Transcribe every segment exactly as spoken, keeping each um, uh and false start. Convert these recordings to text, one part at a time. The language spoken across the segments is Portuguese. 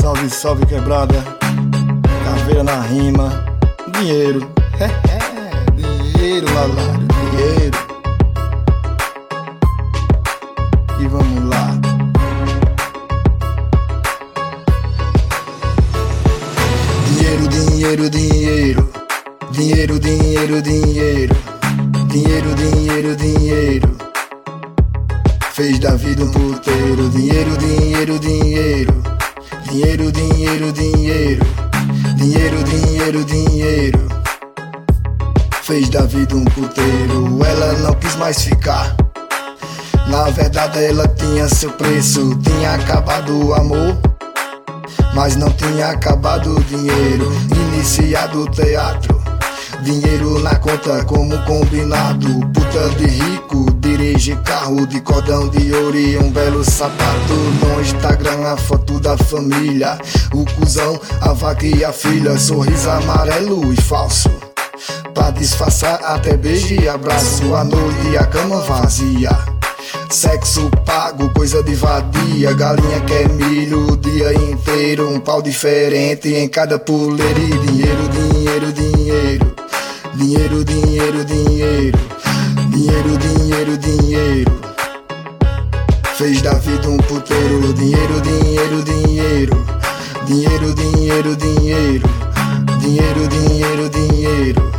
Salve, salve quebrada, caveira na rima, dinheiro, é, é, dinheiro, malandro, dinheiro. E vamos lá. Dinheiro, dinheiro, dinheiro, dinheiro, dinheiro, dinheiro, dinheiro, dinheiro, dinheiro. Fez da vida um puteiro. Dinheiro, dinheiro, dinheiro, dinheiro, dinheiro, dinheiro, dinheiro, dinheiro, dinheiro. Fez da vida um puteiro. Ela não quis mais ficar. Na verdade ela tinha seu preço. Tinha acabado o amor, mas não tinha acabado o dinheiro. Iniciado o teatro, dinheiro na conta como combinado. Puta de rico, dirige carro de cordão de ouro e um belo sapato. No Instagram a foto da família, o cuzão, a vaca e a filha. Sorriso amarelo e falso, pra disfarçar até beijo e abraço. A noite e a cama vazia, sexo pago, coisa de vadia. Galinha quer milho o dia inteiro, um pau diferente em cada puleira. E dinheiro, dinheiro, dinheiro, dinheiro, dinheiro, dinheiro, dinheiro, dinheiro, dinheiro. Fez da vida um puteiro. Dinheiro, dinheiro, dinheiro, dinheiro, dinheiro, dinheiro, dinheiro, dinheiro, dinheiro.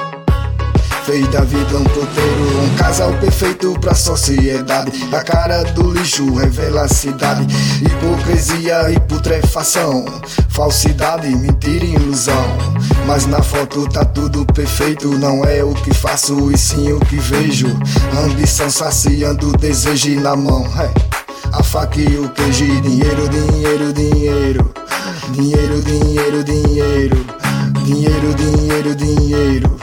Fez da vida um puteiro. Um casal perfeito pra sociedade. A cara do lixo revela a cidade. Hipocrisia e putrefação, falsidade, mentira e ilusão. Mas na foto tá tudo perfeito. Não é o que faço e sim o que vejo. Ambição saciando o desejo na mão, é a faca e o queijo. Dinheiro, dinheiro, dinheiro, dinheiro, dinheiro, dinheiro, dinheiro, dinheiro, dinheiro.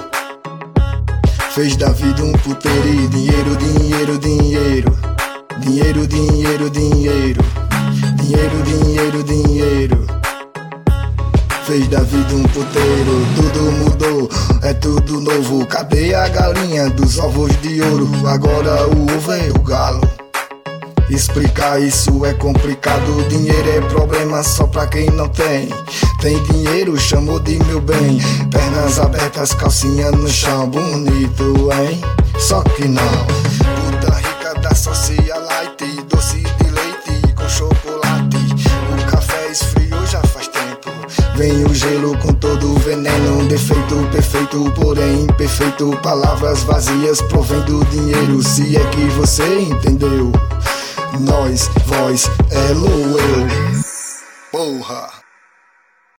Fez da vida um puteiro. Dinheiro, dinheiro, dinheiro, dinheiro, dinheiro, dinheiro, dinheiro, dinheiro, dinheiro. Fez da vida um puteiro. Tudo mudou, é tudo novo. Cadê a galinha dos ovos de ouro? Agora o ovo é o galo. Explicar isso é complicado. Dinheiro é problema só pra quem não tem. Tem dinheiro, chamou de meu bem. Pernas abertas, calcinha no chão. Bonito, hein? Só que não. Puta rica da socialite, doce de leite com chocolate. O café esfriou já faz tempo. Vem o gelo com todo o veneno. Um defeito perfeito, porém imperfeito. Palavras vazias provém do dinheiro. Se é que você entendeu. Nós, voz, elo, eu. Porra.